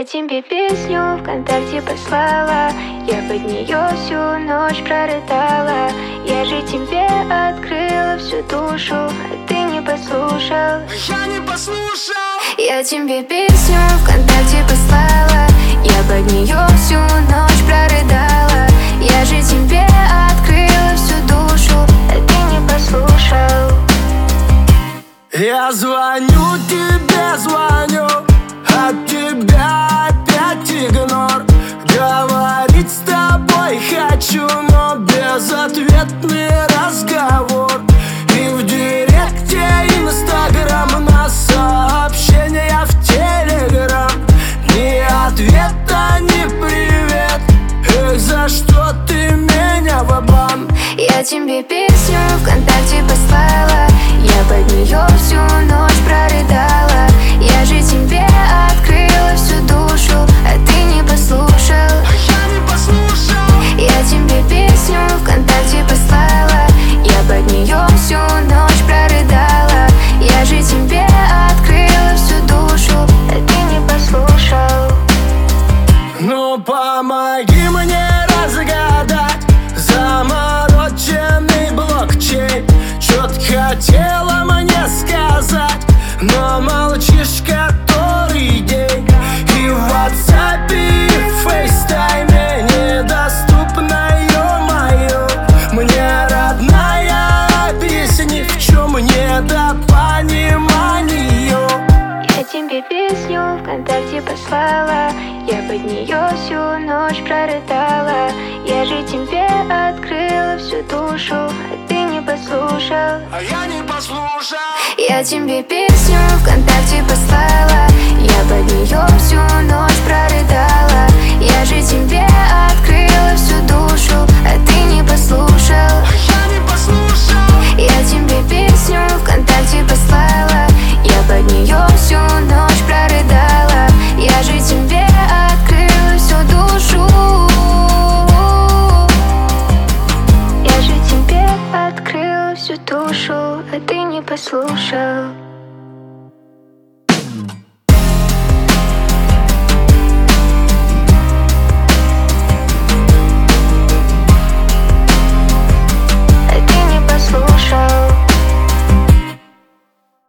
Я тебе песню ВКонтакте послала, я под нее всю ночь прорыдала. Я же тебе открыла всю душу, а ты не послушал. Я не послушал. Я тебе песню ВКонтакте послала, я под нее всю ночь прорыдала. Я же тебе открыла всю душу, а ты не послушал. Я звоню тебе, звоню, от тебя опять игнор. Говорить с тобой хочу, но безответный разговор. И в директе Инстаграм на сообщения в Телеграм. Ни ответа, ни привет. Эх, за что ты меня ва-бам? Я тебе песню ВКонтакте послала, я под нее всю ночь прорыдала. Я же тебе открыла всю душу, а ты не послушал. Я не послушал. Я тебе песню ВКонтакте послала, я под нее всю ночь прорыдала. Я же тебе открыла всю душу, а ты не послушал. Ну помоги мне разгадать замороченный блокчейн. Чё-то хотела мне сказать, но молчишь который день. И в WhatsApp, и в FaceTime недоступна, ё-моё. Мне родная, объясни, в чём недопонимание. Я тебе песню ВКонтакте послала, я под нее всю ночь прорыдала. Я же тебе открыла всю душу, а ты не послушал. А я не послушал. Я тебе песню ВКонтакте послала, я под нее всю ночь прорыдала. Я же тебе открыла всю душу, а ты не послушал. Я не послушал. Я тебе песню ВКонтакте послала, я под нее всю ночь прорыдала. Я же тебе открыла всю душу. Я же тебе открыла всю душу, а ты не послушал.